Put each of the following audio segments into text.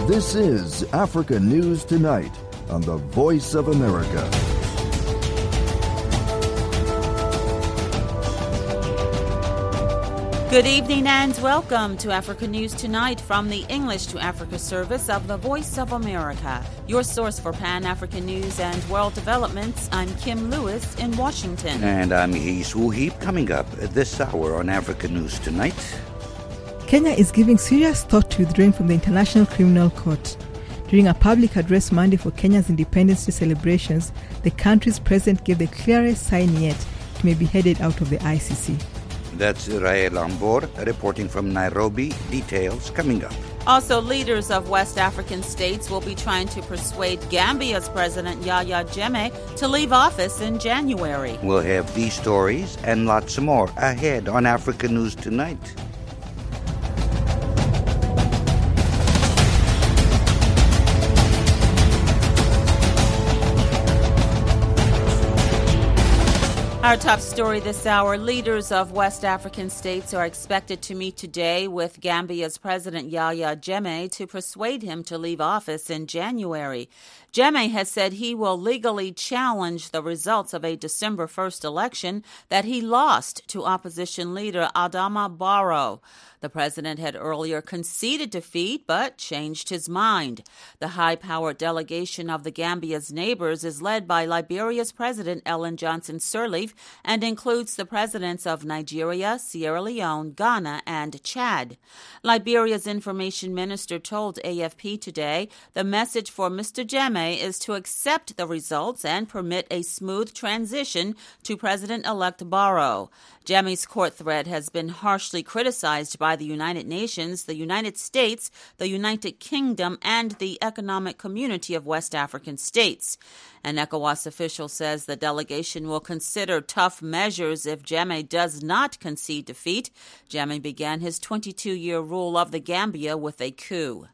This is Africa News Tonight on the Voice of America. Good evening and welcome to Africa News Tonight from the English to Africa service of the Voice of America. Your source for Pan-African news and world developments. I'm Kim Lewis in Washington. And I'm Hees Wuheep. Coming up this hour on Africa News Tonight. Kenya is giving serious thought to withdrawing from the International Criminal Court. During a public address Monday for Kenya's Independence Day celebrations, the country's president gave the clearest sign yet it may be headed out of the ICC. That's Rael Ambor reporting from Nairobi. Details coming up. Also, leaders of West African states will be trying to persuade Gambia's President Yahya Jammeh to leave office in January. We'll have these stories and lots more ahead on Africa News Tonight. Our top story this hour, leaders of West African states are expected to meet today with Gambia's President Yahya Jammeh to persuade him to leave office in January. Jammeh has said he will legally challenge the results of a December 1st election that he lost to opposition leader Adama Barrow. The president had earlier conceded defeat but changed his mind. The high-powered delegation of the Gambia's neighbors is led by Liberia's President Ellen Johnson Sirleaf and includes the presidents of Nigeria, Sierra Leone, Ghana, and Chad. Liberia's information minister told AFP today the message for Mr. Jammeh is to accept the results and permit a smooth transition to President-elect Barrow. Jammeh's court threat has been harshly criticized by the United Nations, the United States, the United Kingdom, and the Economic Community of West African States. An ECOWAS official says the delegation will consider tough measures if Jammeh does not concede defeat. Jammeh began his 22-year rule of the Gambia with a coup.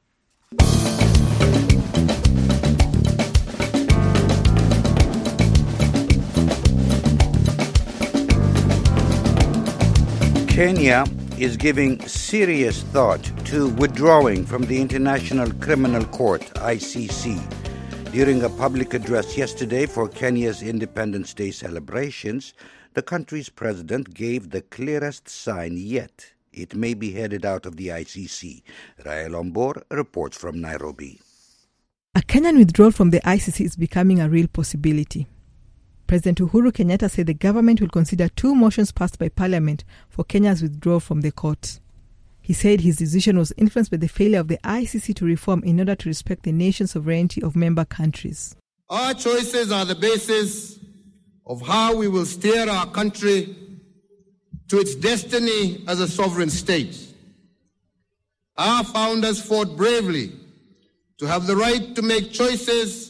Kenya is giving serious thought to withdrawing from the International Criminal Court, ICC. During a public address yesterday for Kenya's Independence Day celebrations, the country's president gave the clearest sign yet it may be headed out of the ICC. Rael Ambor reports from Nairobi. A Kenyan withdrawal from the ICC is becoming a real possibility. President Uhuru Kenyatta said the government will consider two motions passed by Parliament for Kenya's withdrawal from the court. He said his decision was influenced by the failure of the ICC to reform in order to respect the nation's sovereignty of member countries. Our choices are the basis of how we will steer our country to its destiny as a sovereign state. Our founders fought bravely to have the right to make choices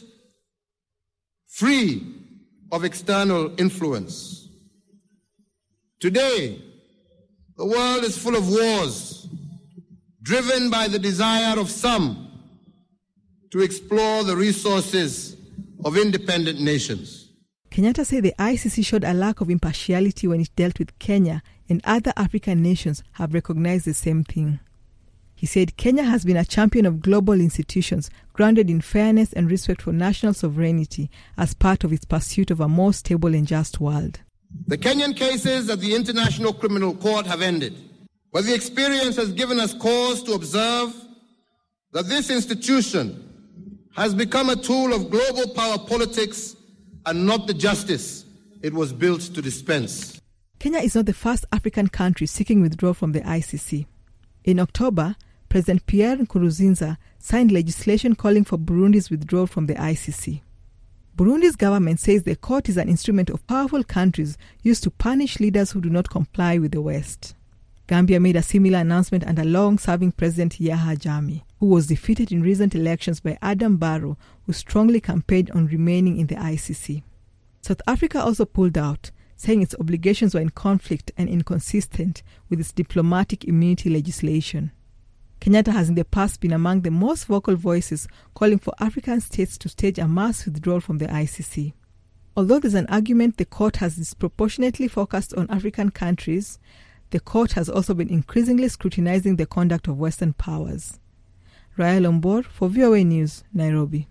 free of external influence. Today, the world is full of wars, driven by the desire of some to explore the resources of independent nations. Kenyatta said the ICC showed a lack of impartiality when it dealt with Kenya, and other African nations have recognized the same thing. He said Kenya has been a champion of global institutions grounded in fairness and respect for national sovereignty as part of its pursuit of a more stable and just world. The Kenyan cases at the International Criminal Court have ended, but the experience has given us cause to observe that this institution has become a tool of global power politics and not the justice it was built to dispense. Kenya is not the first African country seeking withdrawal from the ICC. In October, President Pierre Nkurunziza signed legislation calling for Burundi's withdrawal from the ICC. Burundi's government says the court is an instrument of powerful countries used to punish leaders who do not comply with the West. Gambia made a similar announcement under long-serving President Yahya Jammeh, who was defeated in recent elections by Adam Barrow, who strongly campaigned on remaining in the ICC. South Africa also pulled out, saying its obligations were in conflict and inconsistent with its diplomatic immunity legislation. Kenyatta has in the past been among the most vocal voices calling for African states to stage a mass withdrawal from the ICC. Although there's an argument the court has disproportionately focused on African countries, the court has also been increasingly scrutinizing the conduct of Western powers. Rael Ombor for VOA News, Nairobi.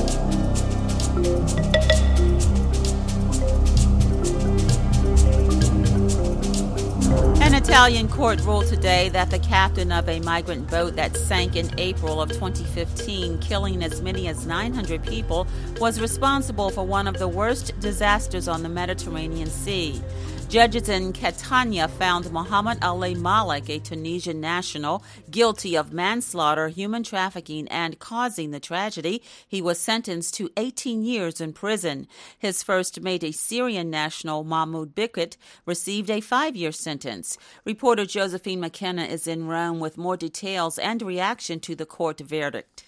An Italian court ruled today that the captain of a migrant boat that sank in April of 2015, killing as many as 900 people, was responsible for one of the worst disasters on the Mediterranean Sea. Judges in Catania found Mohammed Ali Malik, a Tunisian national, guilty of manslaughter, human trafficking, and causing the tragedy. He was sentenced to 18 years in prison. His first mate, a Syrian national, Mahmoud Bikrit, received a 5-year sentence. Reporter Josephine McKenna is in Rome with more details and reaction to the court verdict.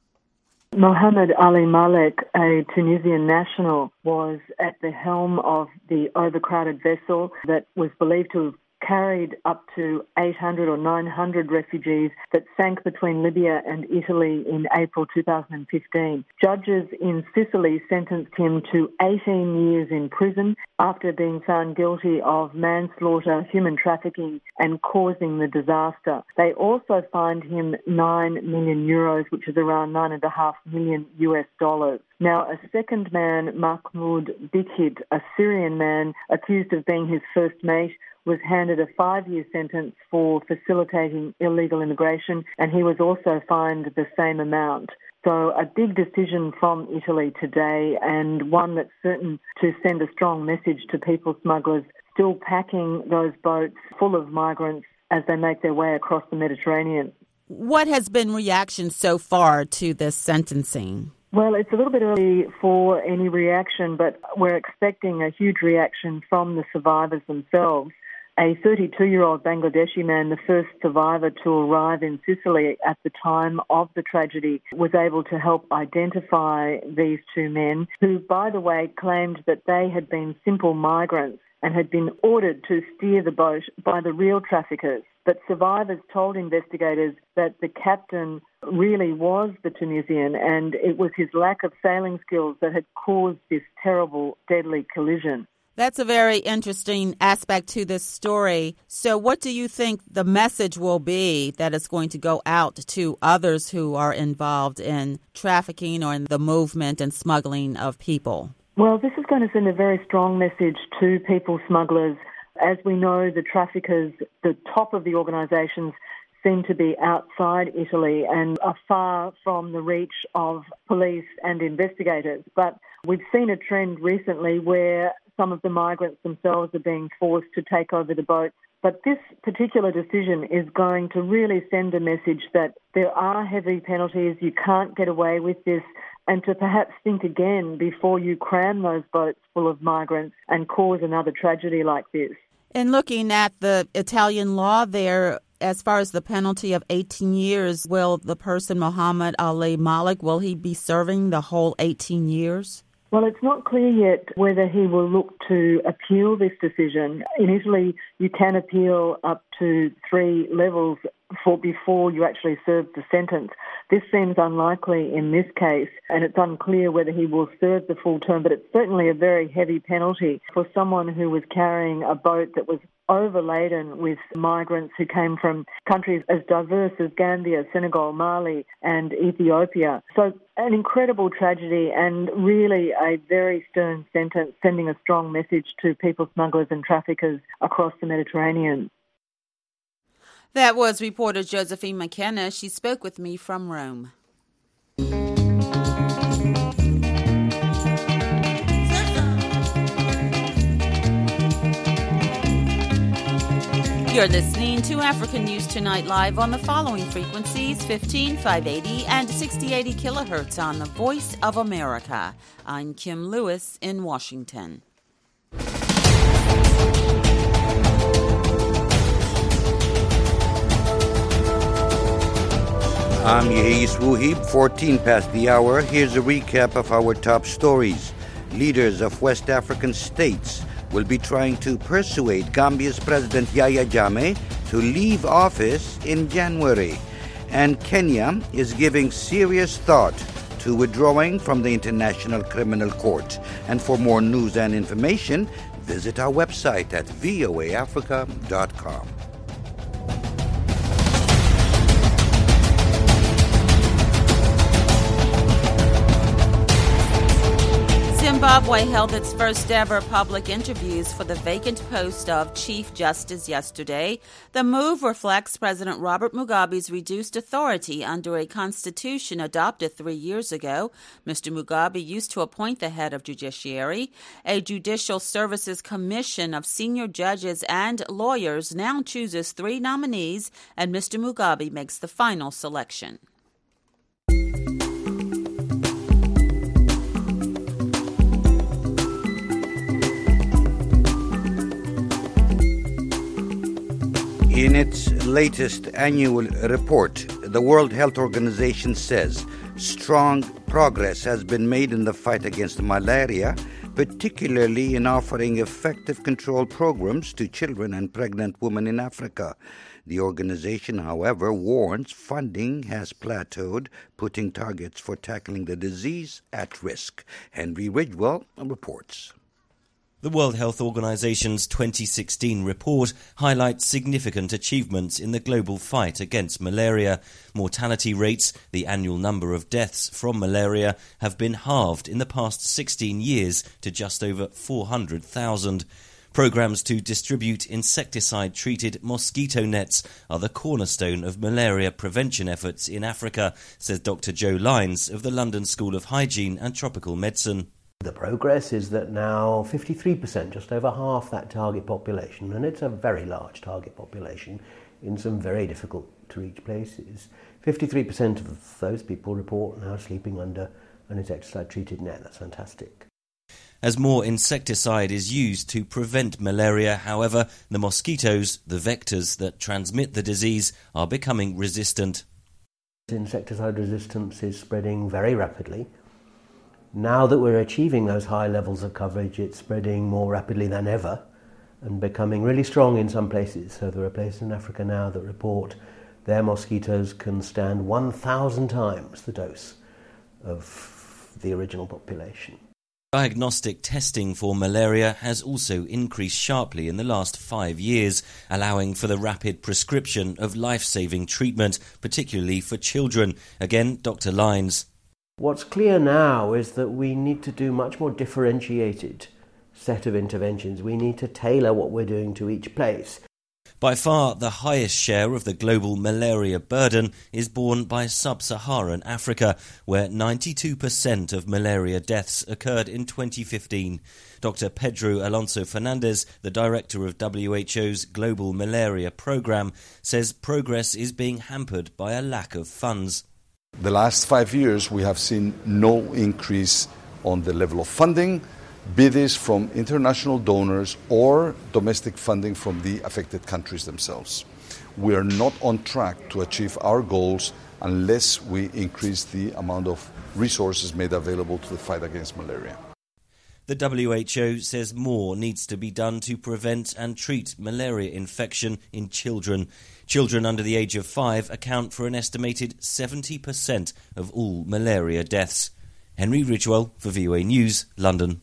Mohammed Ali Malik, a Tunisian national, was at the helm of the overcrowded vessel that was believed to have carried up to 800 or 900 refugees that sank between Libya and Italy in April 2015. Judges in Sicily sentenced him to 18 years in prison after being found guilty of manslaughter, human trafficking and causing the disaster. They also fined him 9 million euros, which is around $9.5 million US. Now, a second man, Mahmoud Bikrit, a Syrian man accused of being his first mate, was handed a 5-year sentence for facilitating illegal immigration, and he was also fined the same amount. So a big decision from Italy today, and one that's certain to send a strong message to people smugglers still packing those boats full of migrants as they make their way across the Mediterranean. What has been reaction so far to this sentencing? Well, it's a little bit early for any reaction, but we're expecting a huge reaction from the survivors themselves. A 32-year-old Bangladeshi man, the first survivor to arrive in Sicily at the time of the tragedy, was able to help identify these two men, who, by the way, claimed that they had been simple migrants and had been ordered to steer the boat by the real traffickers. But survivors told investigators that the captain really was the Tunisian, and it was his lack of sailing skills that had caused this terrible, deadly collision. That's a very interesting aspect to this story. So what do you think the message will be that is going to go out to others who are involved in trafficking or in the movement and smuggling of people? Well, this is going to send a very strong message to people smugglers. As we know, the traffickers, the top of the organisations, seem to be outside Italy and are far from the reach of police and investigators. But we've seen a trend recently where some of the migrants themselves are being forced to take over the boats. But this particular decision is going to really send a message that there are heavy penalties, you can't get away with this, and to perhaps think again before you cram those boats full of migrants and cause another tragedy like this. In looking at the Italian law there, as far as the penalty of 18 years, will the person, Mohammed Ali Malik, will he be serving the whole 18 years? Well, it's not clear yet whether he will look to appeal this decision. In Italy, you can appeal up to 3 levels before you actually serve the sentence. This seems unlikely in this case, and it's unclear whether he will serve the full term, but it's certainly a very heavy penalty for someone who was carrying a boat that was overladen with migrants who came from countries as diverse as Gambia, Senegal, Mali, and Ethiopia. So an incredible tragedy and really a very stern sentence, sending a strong message to people smugglers and traffickers across the Mediterranean. That was reporter Josephine McKenna. She spoke with me from Rome. You're listening to African News Tonight live on the following frequencies: 15,580 and 6080 kilohertz on the Voice of America. I'm Kim Lewis in Washington. I'm Yehis Wuhib, 14 past the hour. Here's a recap of our top stories. Leaders of West African states will be trying to persuade Gambia's President Yahya Jammeh to leave office in January. And Kenya is giving serious thought to withdrawing from the International Criminal Court. And for more news and information, visit our website at voaafrica.com. Zimbabwe held its first ever public interviews for the vacant post of Chief Justice yesterday. The move reflects President Robert Mugabe's reduced authority under a constitution adopted 3 years ago. Mr. Mugabe used to appoint the head of judiciary. A Judicial Services Commission of senior judges and lawyers now chooses 3 nominees, and Mr. Mugabe makes the final selection. In its latest annual report, the World Health Organization says strong progress has been made in the fight against malaria, particularly in offering effective control programs to children and pregnant women in Africa. The organization, however, warns funding has plateaued, putting targets for tackling the disease at risk. Henry Ridgewell reports. The World Health Organization's 2016 report highlights significant achievements in the global fight against malaria. Mortality rates, the annual number of deaths from malaria, have been halved in the past 16 years to just over 400,000. Programs to distribute insecticide-treated mosquito nets are the cornerstone of malaria prevention efforts in Africa, says Dr. Joe Lyons of the London School of Hygiene and Tropical Medicine. The progress is that now 53%, just over half that target population, and it's a very large target population in some very difficult to reach places, 53% of those people report now sleeping under an insecticide-treated net. That's fantastic. As more insecticide is used to prevent malaria, however, the mosquitoes, the vectors that transmit the disease, are becoming resistant. Insecticide resistance is spreading very rapidly. Now that we're achieving those high levels of coverage, it's spreading more rapidly than ever and becoming really strong in some places. So there are places in Africa now that report their mosquitoes can stand 1,000 times the dose of the original population. Diagnostic testing for malaria has also increased sharply in the last 5 years, allowing for the rapid prescription of life-saving treatment, particularly for children. Again, Dr. Lyons. What's clear now is that we need to do much more differentiated set of interventions. We need to tailor what we're doing to each place. By far, the highest share of the global malaria burden is borne by sub-Saharan Africa, where 92% of malaria deaths occurred in 2015. Dr. Pedro Alonso Fernandez, the director of WHO's Global Malaria Programme, says progress is being hampered by a lack of funds. The last 5 years, we have seen no increase on the level of funding, be this from international donors or domestic funding from the affected countries themselves. We are not on track to achieve our goals unless we increase the amount of resources made available to the fight against malaria. The WHO says more needs to be done to prevent and treat malaria infection in children. Children under the age of 5 account for an estimated 70% of all malaria deaths. Henry Ridgewell for VOA News, London.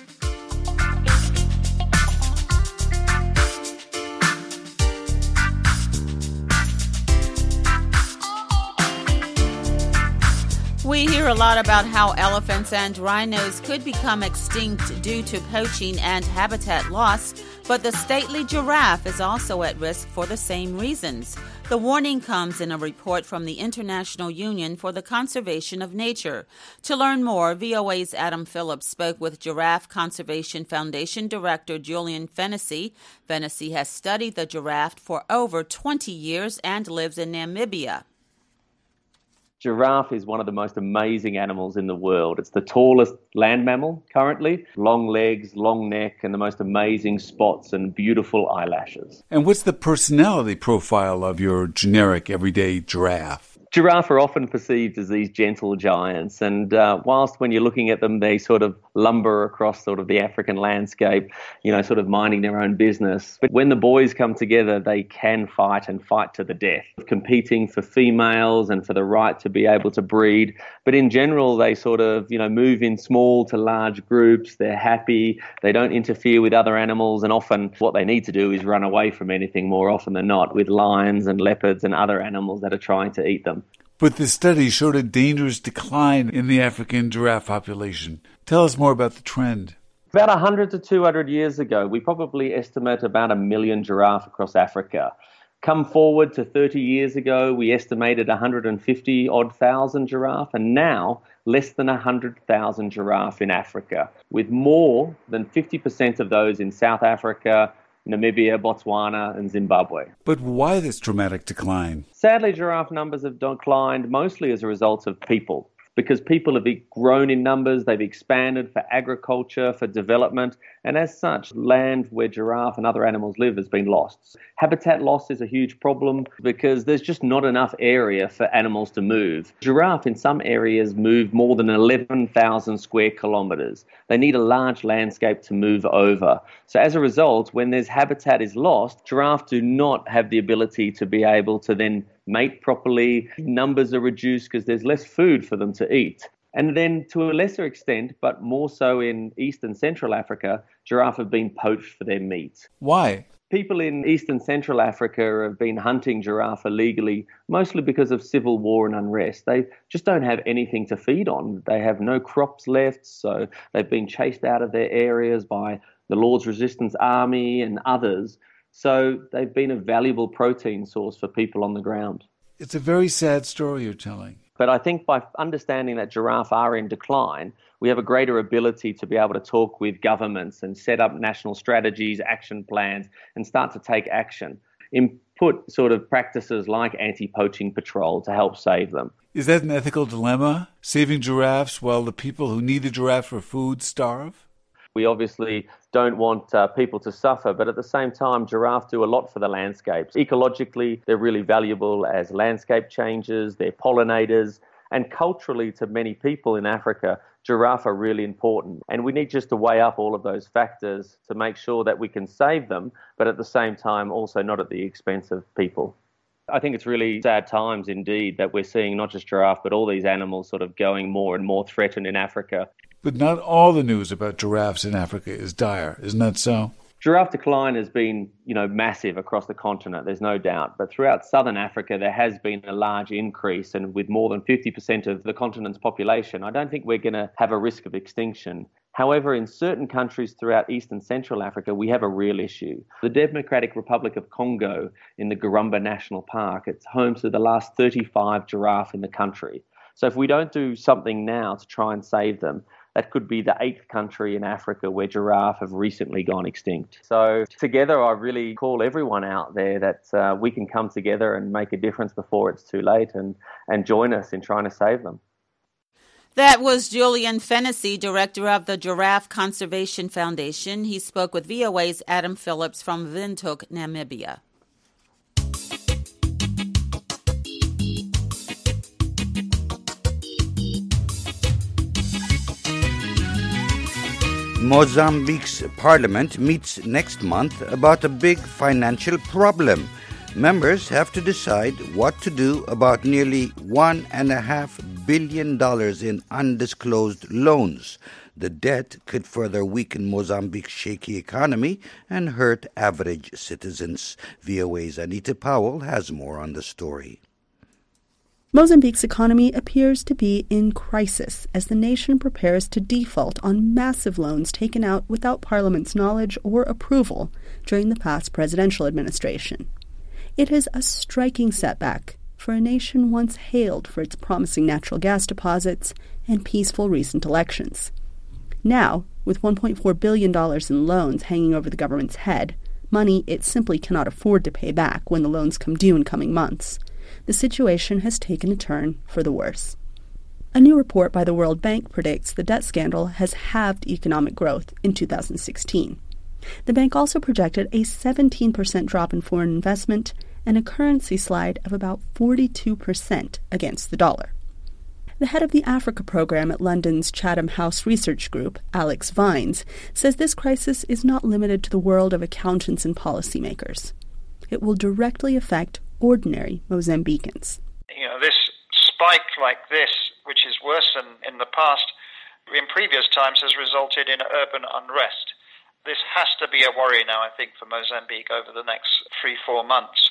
We hear a lot about how elephants and rhinos could become extinct due to poaching and habitat loss, but the stately giraffe is also at risk for the same reasons. The warning comes in a report from the International Union for the Conservation of Nature. To learn more, VOA's Adam Phillips spoke with Giraffe Conservation Foundation Director Julian Fennessy. Fennessy has studied the giraffe for over 20 years and lives in Namibia. Giraffe is one of the most amazing animals in the world. It's the tallest land mammal currently. Long legs, long neck, and the most amazing spots and beautiful eyelashes. And what's the personality profile of your generic everyday giraffe? Giraffe are often perceived as these gentle giants, and whilst when you're looking at them, they sort of lumber across sort of the African landscape, sort of minding their own business. But when the boys come together, they can fight and fight to the death, competing for females and for the right to be able to breed. But in general, they sort of, move in small to large groups. They're happy. They don't interfere with other animals, and often what they need to do is run away from anything more often than not, with lions and leopards and other animals that are trying to eat them. But the study showed a dangerous decline in the African giraffe population. Tell us more about the trend. About 100 to 200 years ago, we probably estimate about 1 million giraffe across Africa. Come forward to 30 years ago, we estimated 150-odd thousand giraffe, and now less than 100,000 giraffe in Africa, with more than 50% of those in South Africa, Namibia, Botswana, and Zimbabwe. But why this dramatic decline? Sadly, giraffe numbers have declined mostly as a result of people, because people have grown in numbers, they've expanded for agriculture, for development, and as such, land where giraffe and other animals live has been lost. Habitat loss is a huge problem because there's just not enough area for animals to move. Giraffe in some areas move more than 11,000 square kilometres. They need a large landscape to move over. So as a result, when there's habitat is lost, giraffe do not have the ability to be able to then mate properly. Numbers are reduced because there's less food for them to eat. And then to a lesser extent, but more so in East and Central Africa, giraffe have been poached for their meat. Why? People in East and Central Africa have been hunting giraffe illegally, mostly because of civil war and unrest. They just don't have anything to feed on. They have no crops left, so they've been chased out of their areas by the Lord's Resistance Army and others. So they've been a valuable protein source for people on the ground. It's a very sad story you're telling. But I think by understanding that giraffe are in decline, we have a greater ability to be able to talk with governments and set up national strategies, action plans, and start to take action. Input sort of practices like anti-poaching patrol to help save them. Is that an ethical dilemma, saving giraffes while the people who need the giraffe for food starve? We obviously don't want people to suffer, but at the same time, giraffe do a lot for the landscapes. Ecologically, they're really valuable as landscape changes, they're pollinators, and culturally to many people in Africa, giraffe are really important. And we need just to weigh up all of those factors to make sure that we can save them, but at the same time also not at the expense of people. I think it's really sad times indeed that we're seeing not just giraffe, but all these animals sort of going more and more threatened in Africa. But not all the news about giraffes in Africa is dire, isn't that so? Giraffe decline has been, massive across the continent, there's no doubt. But throughout southern Africa, there has been a large increase, and with more than 50% of the continent's population, I don't think we're going to have a risk of extinction. However, in certain countries throughout East and Central Africa, we have a real issue. The Democratic Republic of Congo in the Garamba National Park, it's home to the last 35 giraffe in the country. So if we don't do something now to try and save them, that could be the 8th country in Africa where giraffe have recently gone extinct. So together, I really call everyone out there that we can come together and make a difference before it's too late and join us in trying to save them. That was Julian Fennessy, director of the Giraffe Conservation Foundation. He spoke with VOA's Adam Phillips from Windhoek, Namibia. Mozambique's parliament meets next month about a big financial problem. Members have to decide what to do about nearly $1.5 billion in undisclosed loans. The debt could further weaken Mozambique's shaky economy and hurt average citizens. VOA's Anita Powell has more on the story. Mozambique's economy appears to be in crisis as the nation prepares to default on massive loans taken out without Parliament's knowledge or approval during the past presidential administration. It is a striking setback for a nation once hailed for its promising natural gas deposits and peaceful recent elections. Now, with $1.4 billion in loans hanging over the government's head, money it simply cannot afford to pay back when the loans come due in coming months, the situation has taken a turn for the worse. A new report by the World Bank predicts the debt scandal has halved economic growth in 2016. The bank also projected a 17% drop in foreign investment and a currency slide of about 42% against the dollar. The head of the Africa program at London's Chatham House Research Group, Alex Vines, says this crisis is not limited to the world of accountants and policymakers. It will directly affect ordinary Mozambicans. This spike like this, which is worse than in the past, in previous times has resulted in urban unrest. This has to be a worry now, I think, for Mozambique over the next 3-4 months,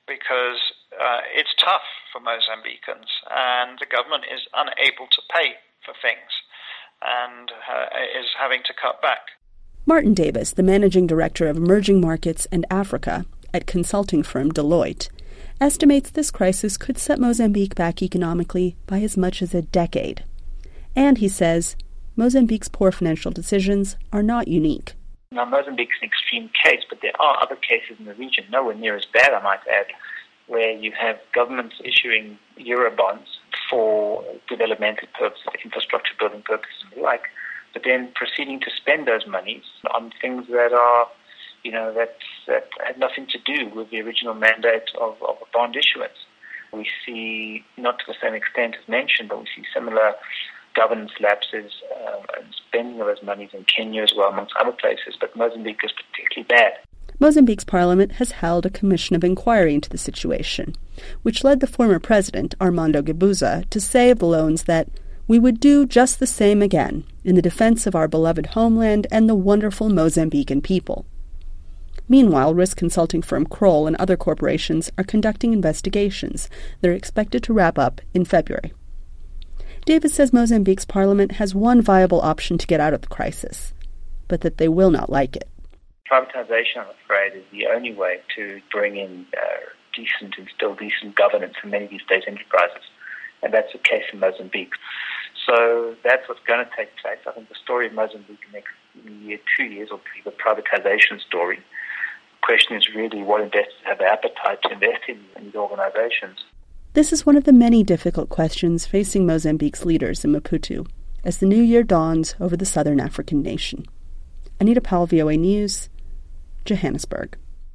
because it's tough for Mozambicans, and the government is unable to pay for things and is having to cut back. Martin Davis, the managing director of Emerging Markets and Africa at consulting firm Deloitte, estimates this crisis could set Mozambique back economically by as much as a decade. And he says Mozambique's poor financial decisions are not unique. Now, Mozambique's an extreme case, but there are other cases in the region, nowhere near as bad, I might add, where you have governments issuing Eurobonds for developmental purposes, infrastructure building purposes and the like, but then proceeding to spend those monies on things that are, that had nothing to do with the original mandate of a bond issuance. We see, not to the same extent as mentioned, but we see similar governance lapses and spending of those monies in Kenya as well, amongst other places, but Mozambique is particularly bad. Mozambique's parliament has held a commission of inquiry into the situation, which led the former president, Armando Guebuza, to say of the loans that we would do just the same again in the defense of our beloved homeland and the wonderful Mozambican people. Meanwhile, risk consulting firm Kroll and other corporations are conducting investigations that are expected to wrap up in February. Davis says Mozambique's parliament has one viable option to get out of the crisis, but that they will not like it. Privatization, I'm afraid, is the only way to bring in decent and still decent governance in many of these state enterprises, and that's the case in Mozambique. So that's what's going to take place. I think the story of Mozambique in the next year, 2 years, will be the privatization story. The question is really what investors have the appetite to invest in these organizations. This is one of the many difficult questions facing Mozambique's leaders in Maputo as the new year dawns over the southern African nation. Anita Powell, VOA News, Johannesburg.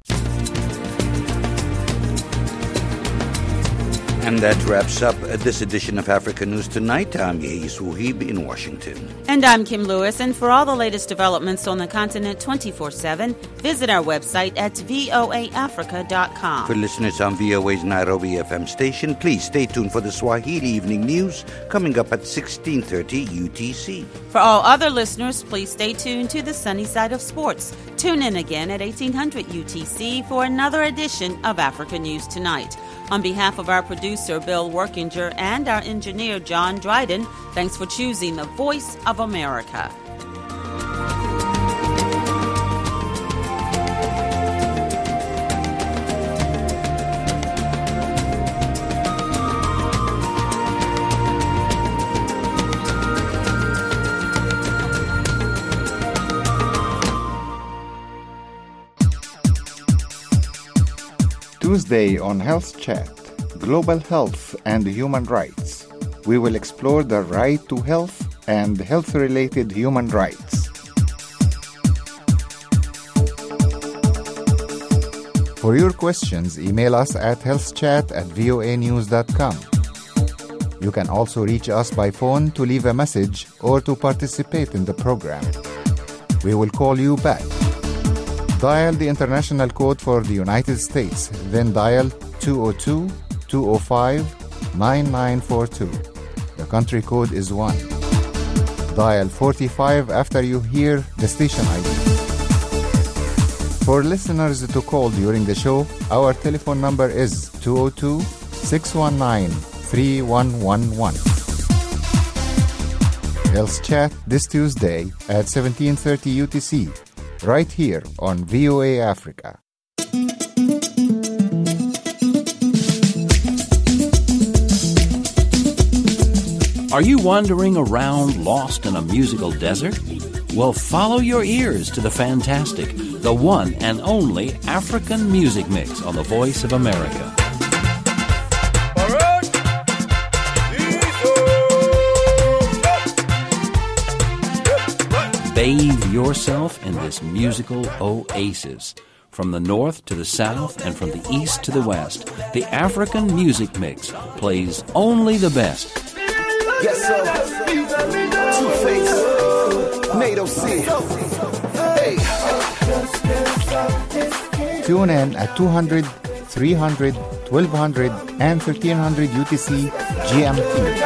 And that wraps up this edition of Africa News Tonight. I'm Yeis Wuhib in Washington. And I'm Kim Lewis. And for all the latest developments on the continent 24/7, visit our website at voaafrica.com. For listeners on VOA's Nairobi FM station, please stay tuned for the Swahili Evening News coming up at 16:30 UTC. For all other listeners, please stay tuned to the sunny side of sports. Tune in again at 1800 UTC for another edition of Africa News Tonight. On behalf of our producer, Bill Workinger, and our engineer, John Dryden, thanks for choosing the Voice of America. Tuesday on Health Chat, Global Health and Human Rights. We will explore the right to health and health-related human rights. For your questions, email us at healthchat@voanews.com. You can also reach us by phone to leave a message or to participate in the program. We will call you back. Dial the international code for the United States, then dial 202-205-9942. The country code is 1. Dial 45 after you hear the station ID. For listeners to call during the show, our telephone number is 202-619-3111. Health Chat this Tuesday at 17:30 UTC. Right here on VOA Africa. Are you wandering around lost in a musical desert? Well, follow your ears to the fantastic, the one and only African Music Mix on the Voice of America. Bathe yourself in this musical oasis. From the north to the south and from the east to the west, the African Music Mix plays only the best. Yes, sir. Two-Face. NATO C. Hey. Tune in at 200, 300, 1200, and 1300 UTC GMT.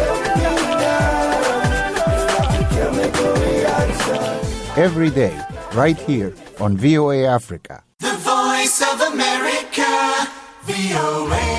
Every day, right here on VOA Africa. The Voice of America, VOA.